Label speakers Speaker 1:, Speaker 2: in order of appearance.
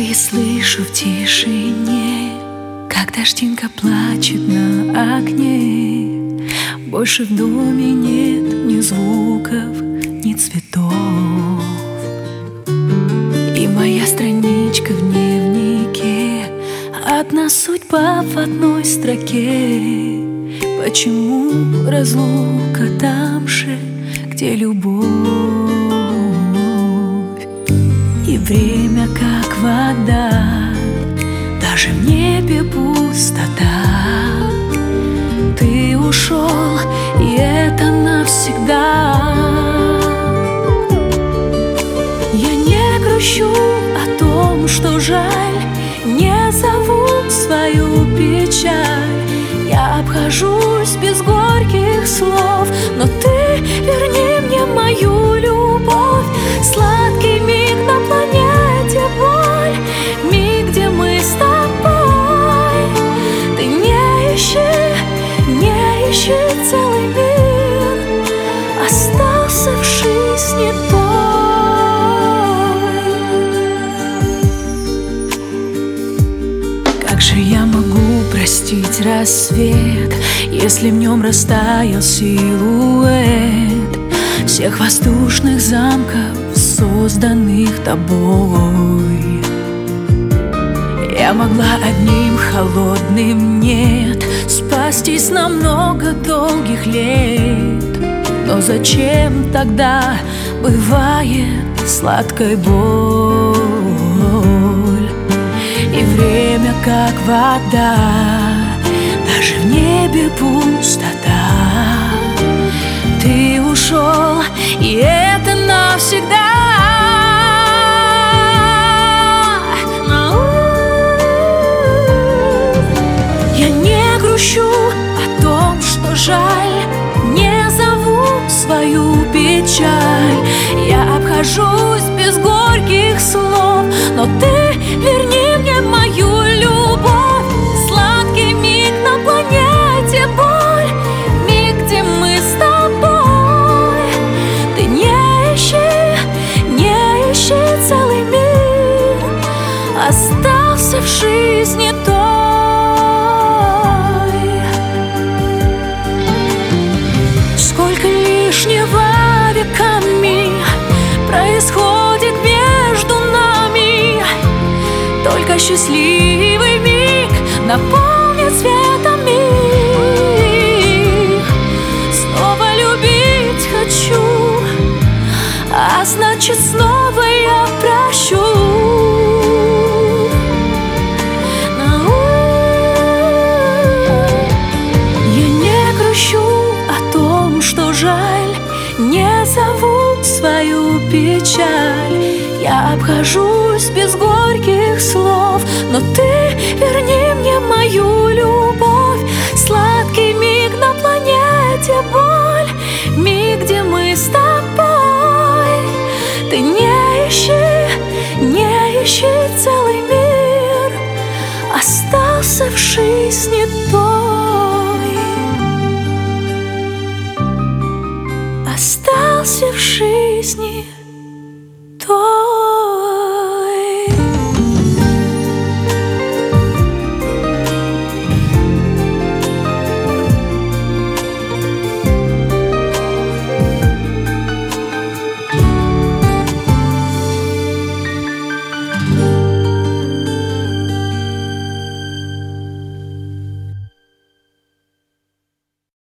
Speaker 1: Впервые слышу в тишине, как дождинка плачет на окне. Больше в доме нет ни звуков, ни цветов. И моя страничка в дневнике, одна судьба в одной строке. Почему разлука там же, где любовь? И время как вода, даже в небе пустота. Ты ушел, и это навсегда. Я не грущу о том, что жаль, не зову свою печаль. Я обхожусь без горьких слов, но ты верни мне мою любовь. Сладкий миг на планете боль, миг, где мы с тобой. Ты не ищи целый мир, остался в жизни той. Как же я могу простить рассвет, если в нем растаял силуэт всех воздушных замков, созданных тобой? Я могла одним холодным «нет» спастись на много долгих лет. Но зачем тогда бывает сладкая боль? И время как вода, даже в небе пустота. Ты ушел, и это навсегда. Я не грущу о том, что жаль, не зову свою печаль. Я обхожусь без горьких слов, но ты верни мне мою любовь. Сладкий миг на планете боль, миг, где мы с тобой. Ты не ищи целый мир, остался в жизни той. Сколько лишнего веками происходит между нами, только счастливый миг наполнит светом мир. Снова любить хочу, а значит снова я прощу. Я не грущу о том, что жаль, не зову свою печаль. Я обхожусь без горьких слов, но ты верни мне мою любовь. Сладкий миг на планете боль, миг, где мы с тобой. Ты не ищи целый мир, остался в жизни той. Остался в жизни